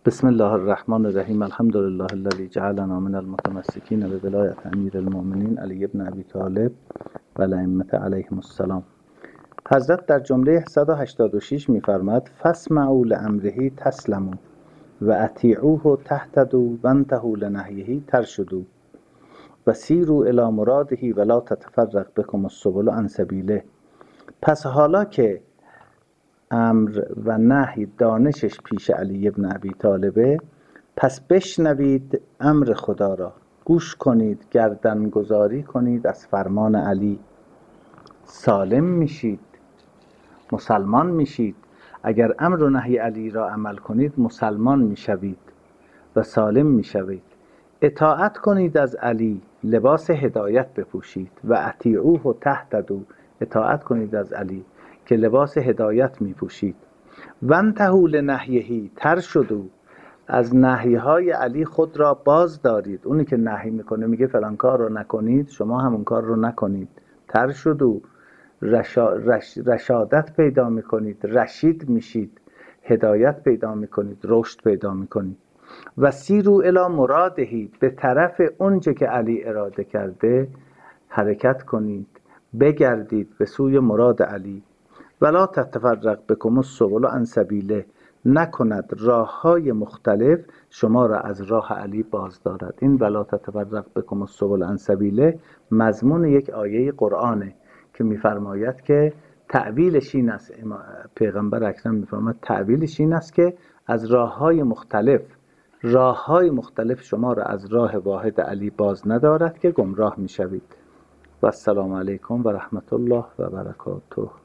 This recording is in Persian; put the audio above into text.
بسم الله الرحمن الرحیم. الحمد لله الذی جعلنا من المتمسکین بولایت امیر المؤمنین علی بن ابی طالب و الائمة علیهم السلام. حضرت در جمله 186 می‌فرماید فاسمعوا لامره تسلموا و اطیعوه تهتدوا و انتهوا لنهیه ترشدوا و سیروا الی مراده ولا تتفرق بکم السبل عن سبیله. پس حالا که امر و نهی دانشش پیش علی بن ابی طالبه، پس بشنوید امر خدا را، گوش کنید، گردن گذاری کنید از فرمان علی، سالم میشید، مسلمان میشید. اگر امر و نهی علی را عمل کنید مسلمان میشوید و سالم میشوید. اطاعت کنید از علی، لباس هدایت بپوشید. و اطیعوه تهتدوا، اطاعت کنید از علی که لباس هدایت میپوشید. و انتهوا لنهیه ترشدوا، از نهیهای علی خود را باز دارید. اونی که نهی میکنه میگه فلان کار رو نکنید، شما همون کار رو نکنید. ترشدوا، رشادت پیدا میکنید، رشید میشید، هدایت پیدا میکنید، رشد پیدا میکنید. و سیروا الی مراده، به طرف اونچه که علی اراده کرده حرکت کنید، بگردید به سوی مراد علی. ولا تتفرق بکم السبل عن سبیله، نکند راههای مختلف شما را از راه علی باز دارد. این ولا تتفرق بکم السبل عن سبیله مضمون یک آیه قرآنه که میفرماید که تعبیرش این است، پیغمبر اکرم میفرماید تعبیرش این است که از راههای مختلف شما را از راه واحد علی باز ندارد که گمراه میشوید. و السلام علیکم و رحمت الله و برکاته.